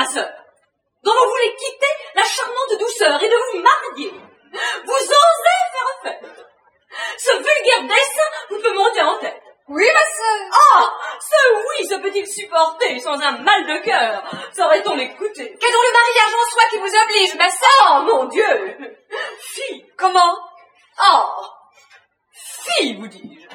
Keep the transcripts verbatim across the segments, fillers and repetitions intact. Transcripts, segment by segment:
sœur, dont vous voulez quitter la charmante douceur et de vous marier. Vous osez faire fête. Ce vulgaire dessein vous peut monter en tête. Oui, ma sœur. Ah, ce oui se peut-il supporter sans un mal de cœur? Saurait-on écouter? Que donc le mariage en soit qui vous oblige, ma sœur. Oh, mon Dieu! Fille! Comment? Oh! Fille, vous dis-je.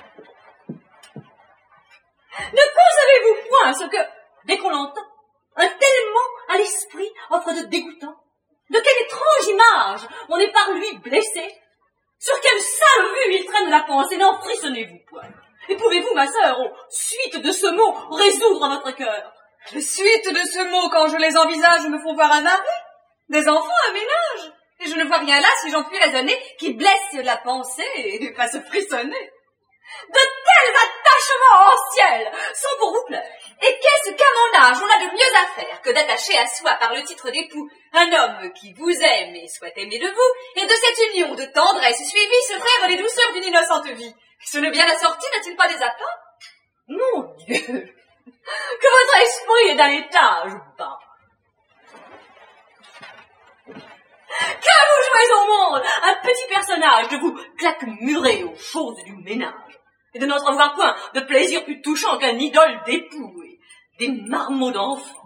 Ne concevez-vous point ce que, dès qu'on l'entend, un tel mot à l'esprit offre de dégoûtant? De quelle étrange image on est par lui blessé? Sur quelle sale vue il traîne la pensée? N'en frissonnez-vous point. Et pouvez-vous, ma sœur, aux suites de ce mot, résoudre votre cœur? Les suites de ce mot, quand je les envisage, me font voir un mari, des enfants, un ménage. Et je ne vois rien là, si j'en puis raisonner, qui blesse la pensée et fasse frissonner. De tels attachements en ciel sont pour vous plaire. Et qu'est-ce qu'à mon âge on a de mieux à faire que d'attacher à soi par le titre d'époux un homme qui vous aime et soit aimé de vous, et de cette union de tendresse suivie se frère les douceurs d'une innocente vie? Ce n'est bien assorti, n'a-t-il pas des apports? Mon Dieu, que votre esprit est d'un étage bas. Que vous jouez au monde un petit personnage de vous claquemurer aux choses du ménage, et de n'entrevoir point de plaisir plus touchant qu'un idole d'époux et des marmots d'enfants.